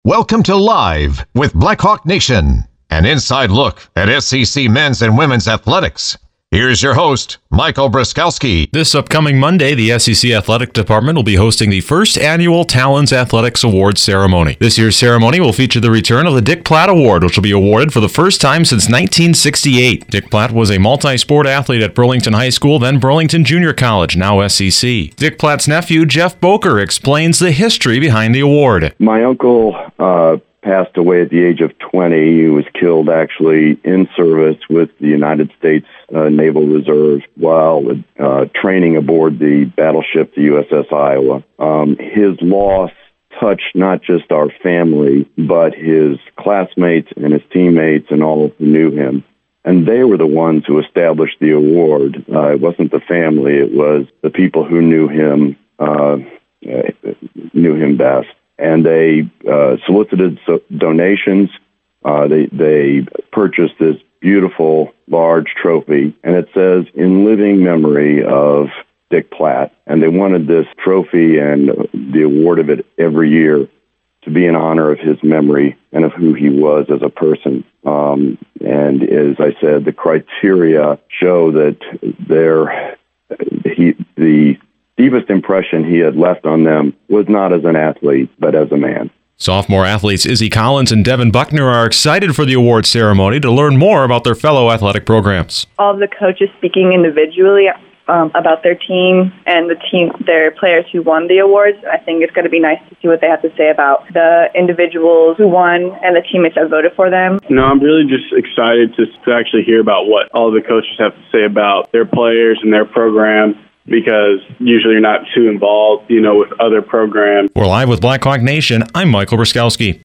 Welcome to Live with Blackhawk Nation, an inside look at SEC men's and women's athletics. Here's your host, Michael Bruskowski. This upcoming Monday, the SEC Athletic Department will be hosting the first annual Talons Athletics Awards ceremony. This year's ceremony will feature the return of the Dick Platt Award, which will be awarded for the first time since 1968. Dick Platt was a multi-sport athlete at Burlington High School, then Burlington Junior College, now SEC. Dick Platt's nephew, Jeff Boker, explains the history behind the award. My uncle passed away at the age of 20. He was killed actually in service with the United States Naval Reserve while training aboard the battleship, the USS Iowa. His loss touched not just our family, but his classmates and his teammates and all who knew him. And they were the ones who established the award. It wasn't the family, it was the people who knew him best. And they solicited donations. They purchased this beautiful, large trophy, and it says, "In living memory of Dick Platt." And they wanted this trophy and the award of it every year to be in honor of his memory and of who he was as a person. And as I said, the criteria show that the deepest impression he had left on them was not as an athlete, but as a man. Sophomore athletes Izzy Collins and Devin Buckner are excited for the award ceremony to learn more about their fellow athletic programs. All of the coaches speaking individually about their team and their players who won the awards. I think it's going to be nice to see what they have to say about the individuals who won and the teammates that voted for them. No, I'm really just excited to actually hear about what all the coaches have to say about their players and their program, because usually you're not too involved, with other programs. For Live with Blackhawk Nation, I'm Michael Bruskowski.